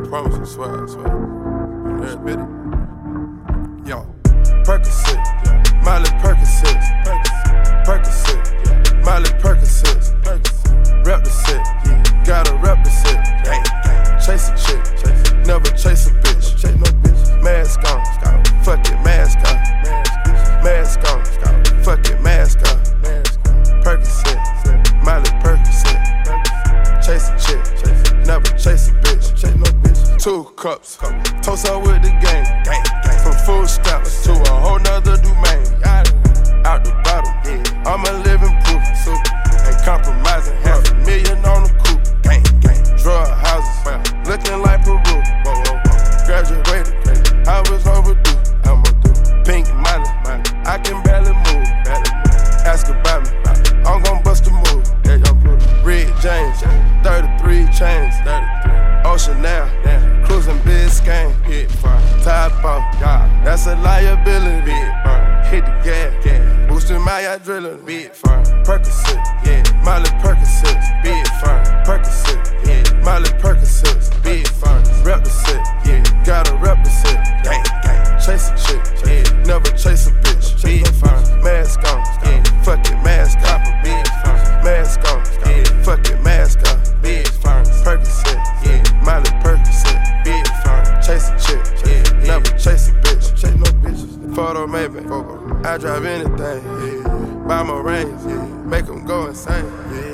promise you, swear, I swear. Every bit. Yo, Percocet, Miley Percocet, Percocet, Miley Percocet, rep the set, gotta rep the set. Chase a chick, never chase a bitch. Mask on, fuck it, mask on. Mask on, fuck it, mask on. Percocet, Miley Percocet. Chase a chick, never chase a bitch. 2 cups, toast up with the gang. From food stamps to a whole nother domain. Out the bottom, I'm a living proof. Ain't compromising, $500,000 on the coupe. Drug houses, looking like Peru. Graduated, I was overdue. Pink money, I can barely move. Ask about me, I'm gon' bust a move. Red James, 33 chains. Ocean now, cruising Biscayne. Top off, that's a liability. Hit the gas, boosting my adrenaline. Percocet, Miley Percocet, Percocet, Miley Percocet, rep the set, gotta rep the set. Chase a chick, never chase a bitch. Mask on, fuck it, mask on. Mask on, fuck it, mask on. Percocet, Miley Percocet, chase a chick, never chase a bitch. Photo maybe, I drive anything. Buy my rings, make them go insane.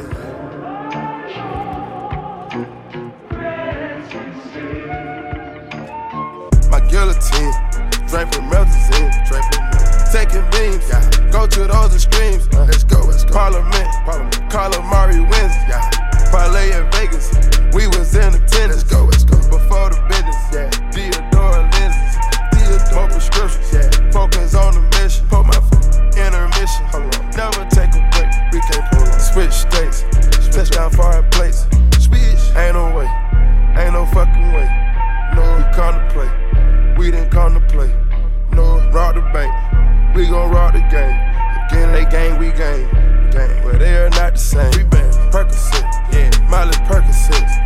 My guillotine, drink from Melazine, taking beams, go to those extremes. Let's go. Parliament, Calamari wins, parlay in Vegas, we was in attendance. Let's go. Before the business, Theodore lenses, more prescriptions, focus on the mission. Put my intermission, never take a break. We can't pull on. Switch states, touchdown foreign plates. Ain't no way, ain't no fucking way. No, we come to play, we didn't come to play. No, rob the bank, we gon' rob the game. Again, they gang, we gang. But they are not the same. We bang Percocet, Miley Percocet.